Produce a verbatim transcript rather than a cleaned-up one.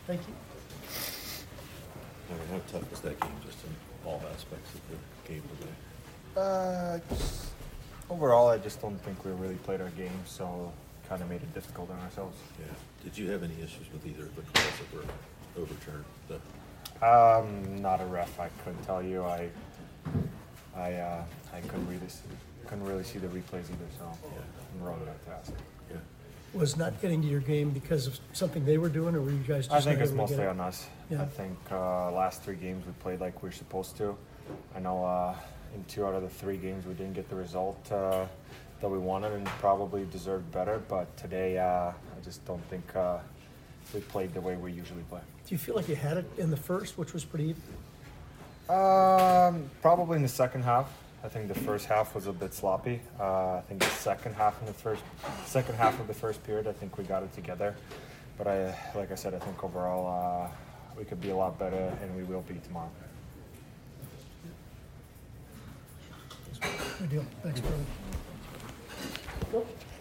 Thank you. I mean, how tough was that game, just in all aspects of the game today? Uh, just- overall, I just don't think we really played our game, so kind of made it difficult on ourselves. Yeah. Did you have any issues with either of the calls that were overturned? The, Um, not a ref, I couldn't tell you. I, I, uh, I couldn't really, see, couldn't really see the replays either, so Yeah. I'm wrong about that. yeah. Was not getting to your game because of something they were doing, or were you guys just I think not it's able to mostly get it? on us. Yeah. I think uh, last three games we played like we're supposed to. I know uh, in two out of the three games we didn't get the result uh, that we wanted and probably deserved better. But today, uh, I just don't think uh, we played the way we usually play. Do you feel like you had it in the first, which was pretty even? Um, probably in the second half. I think the first half was a bit sloppy. Uh, I think the second half in the first, second half of the first period, I think we got it together. But I, like I said, I think overall uh, we could be a lot better, and we will be tomorrow. Good deal. Thanks, brother.